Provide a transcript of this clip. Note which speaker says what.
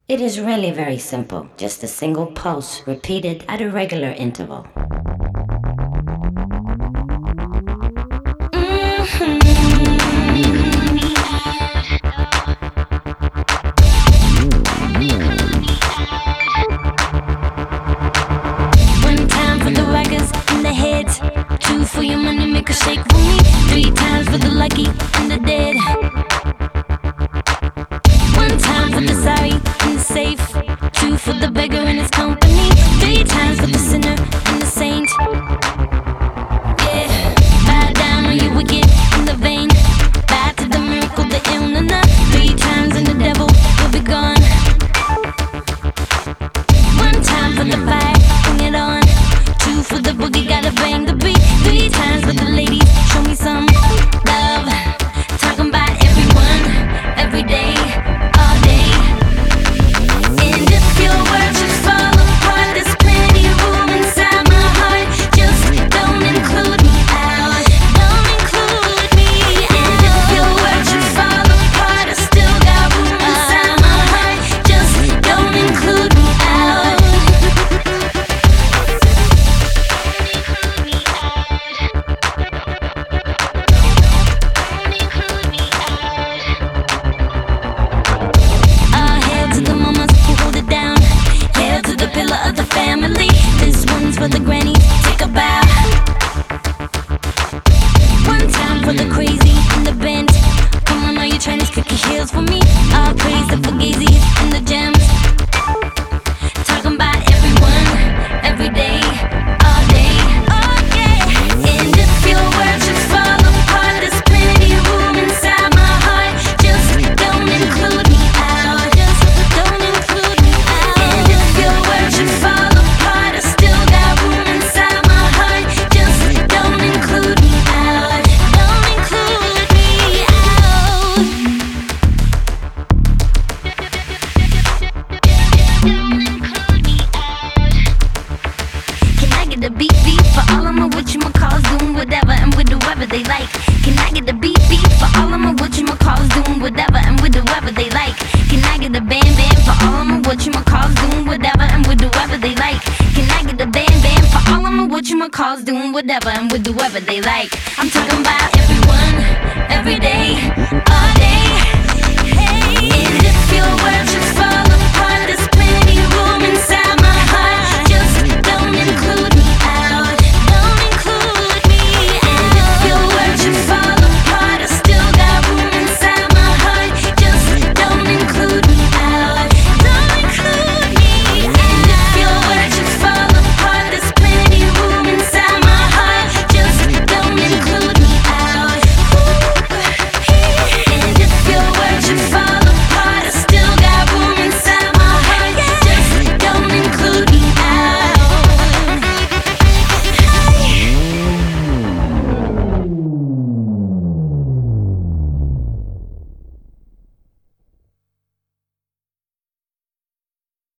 Speaker 1: It is really very simple, just a single pulse repeated at a regular interval.
Speaker 2: One time for the rockers and the heads, two for your money, make a shake for me, three times for the lucky and the dead. One time for the sorry and the safe, two for the beggar and his company, three times for the sinner and the saint. Yeah, bow down on your wicked and the vain, bow to the miracle, the ill, and the three times and the devil will be gone. One time for the fire, bring it on. Two for the boogie, gotta bang the beat. Three times for the ladies, show me some love. Talking about everyone, every day, all day. And if your world should fall apart, there's plenty of room inside my heart. Just don't include me out, don't include me out. And if your world should fall apart, I still got room inside my heart. Just don't include me out. Hail to the mamas who hold it down. Hail to the pillar of the family. This one's for the granny, take a bow. One time for the crazy and the bent. Come on, all you Chinese cookie heels for me. All praise the fugazis and the gems. Talking about everyone, every day, all day. Okay. And if your world should fall apart, there's plenty of room inside my heart. Just don't include me out. Just don't include me out. And if your world should fall apart, I still got room inside my heart. Just don't include me out. Don't include me out. Don't include me out. Can I get a beep beep for all of my whatchamacalls doing whatever and with whoever they like? Can I get a beep beep for all of my whatchamacalls doing whatever and with whoever they like? Can I get a bam bam for all of my whatchamacalls doing whatever and with whoever they like? Can I get a bam bam for all of my whatchamacalls doing whatever and with whoever they like? I'm talking about everyone, every day, all